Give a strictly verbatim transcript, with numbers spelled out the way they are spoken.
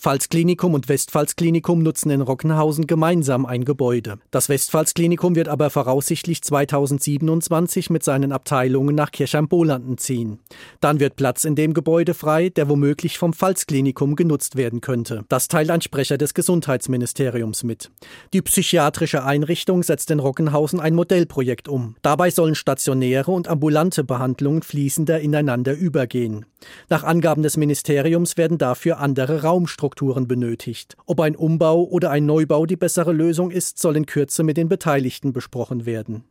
Pfalzklinikum und Westpfalzklinikum nutzen in Rockenhausen gemeinsam ein Gebäude. Das Westpfalzklinikum wird aber voraussichtlich zweitausendsiebenundzwanzig mit seinen Abteilungen nach Kirchheim-Bolanden ziehen. Dann wird Platz in dem Gebäude frei, der womöglich vom Pfalzklinikum genutzt werden könnte. Das teilt ein Sprecher des Gesundheitsministeriums mit. Die psychiatrische Einrichtung setzt in Rockenhausen ein Modellprojekt um. Dabei sollen stationäre und ambulante Behandlungen fließender ineinander übergehen. Nach Angaben des Ministeriums werden dafür andere Raumstrukturen benötigt. Ob ein Umbau oder ein Neubau die bessere Lösung ist, soll in Kürze mit den Beteiligten besprochen werden.